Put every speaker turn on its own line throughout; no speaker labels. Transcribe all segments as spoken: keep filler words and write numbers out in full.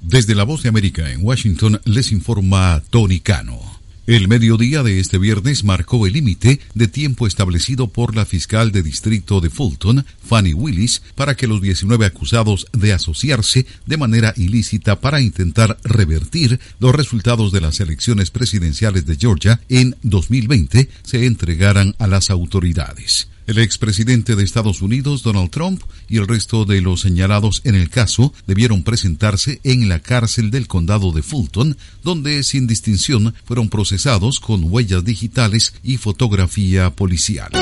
Desde La Voz de América en Washington les informa Tony Cano. El mediodía de este viernes marcó el límite de tiempo establecido por la fiscal de distrito de Fulton, Fani Willis, para que los diecinueve acusados de asociarse de manera ilícita para intentar revertir los resultados de las elecciones presidenciales de Georgia en dos mil veinte se entregaran a las autoridades. El expresidente de Estados Unidos, Donald Trump, y el resto de los señalados en el caso debieron presentarse en la cárcel del condado de Fulton, donde sin distinción fueron procesados con huellas digitales y fotografía policial.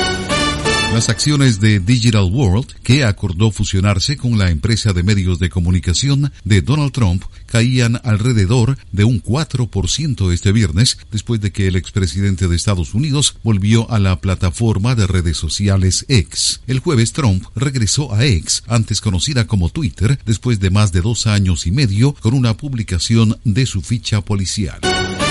Las acciones de Digital World, que acordó fusionarse con la empresa de medios de comunicación de Donald Trump, caían alrededor de un cuatro por ciento este viernes, después de que el expresidente de Estados Unidos volvió a la plataforma de redes sociales X. El jueves Trump regresó a X, antes conocida como Twitter, después de más de dos años y medio, con una publicación de su ficha policial.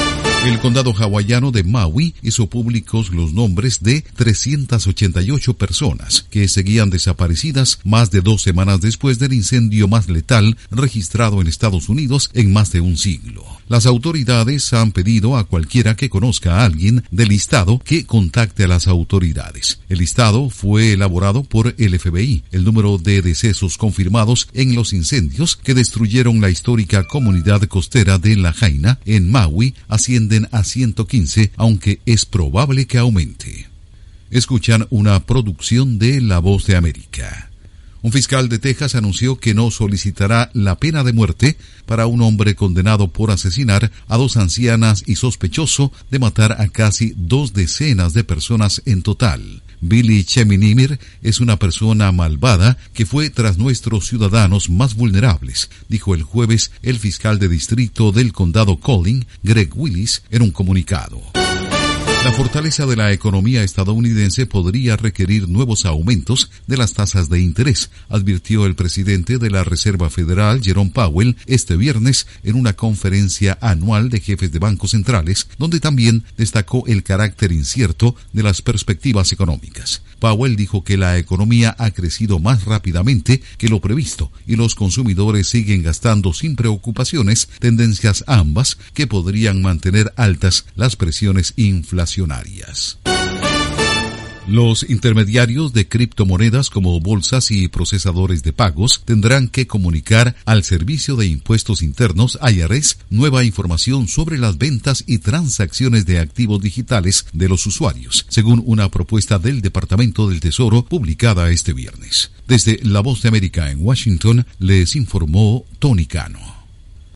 El condado hawaiano de Maui hizo públicos los nombres de trescientas ochenta y ocho personas que seguían desaparecidas más de dos semanas después del incendio más letal registrado en Estados Unidos en más de un siglo. Las autoridades han pedido a cualquiera que conozca a alguien del listado que contacte a las autoridades. El listado fue elaborado por el F B I. El número de decesos confirmados en los incendios que destruyeron la histórica comunidad costera de Lahaina en Maui asciende a ciento quince, aunque es probable que aumente. Escuchan una producción de La Voz de América. Un fiscal de Texas anunció que no solicitará la pena de muerte para un hombre condenado por asesinar a dos ancianas y sospechoso de matar a casi dos decenas de personas en total. Billy Cheminimir es una persona malvada que fue tras nuestros ciudadanos más vulnerables, dijo el jueves el fiscal de distrito del condado Collin, Greg Willis, en un comunicado. La fortaleza de la economía estadounidense podría requerir nuevos aumentos de las tasas de interés, advirtió el presidente de la Reserva Federal, Jerome Powell, este viernes en una conferencia anual de jefes de bancos centrales, donde también destacó el carácter incierto de las perspectivas económicas. Powell dijo que la economía ha crecido más rápidamente que lo previsto y los consumidores siguen gastando sin preocupaciones, tendencias ambas que podrían mantener altas las presiones inflacionarias. Los intermediarios de criptomonedas como bolsas y procesadores de pagos tendrán que comunicar al Servicio de Impuestos Internos I R S nueva información sobre las ventas y transacciones de activos digitales de los usuarios, según una propuesta del Departamento del Tesoro publicada este viernes. Desde La Voz de América en Washington les informó Tony Cano.